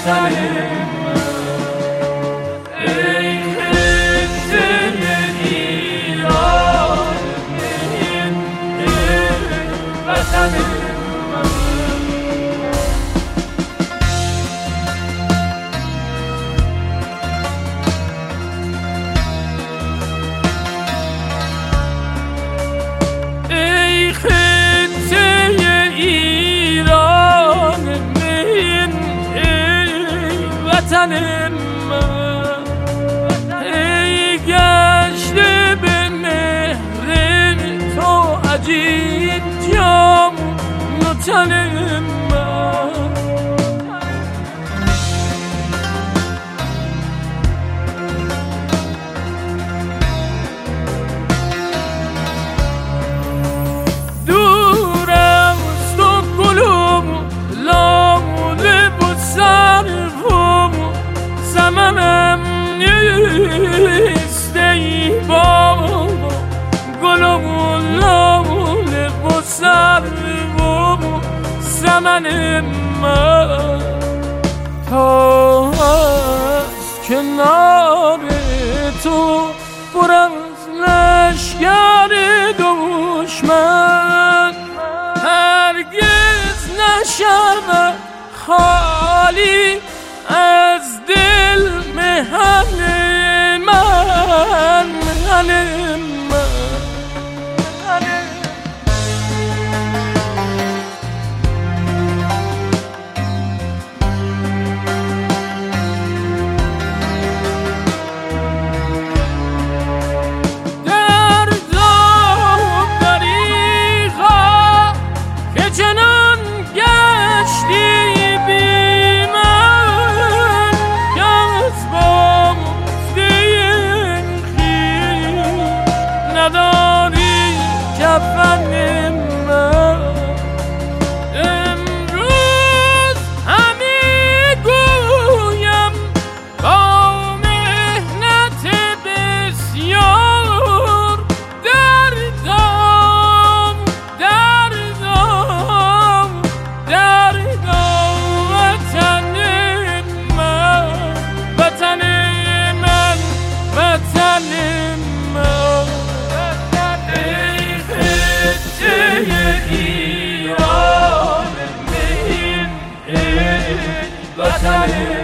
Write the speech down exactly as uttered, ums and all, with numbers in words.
وطنم ای خطه ایران این وطنم وطنم ای گشته به مهر تو عجیب جام وطنم دور است و گلم لاله و سرو زمانم نیست ای بابا گلم و لاله و سرو زمانم تا از کنار تو پر از لشگر دشمن هرگز نشود خالی از دل مهن من مهن من در دام دریغا که چنان گشتی نداری کفن من امروز همی گویم با مهنت بسیار دردم دردم دردم وطن من وطن من وطن من ایران این وطن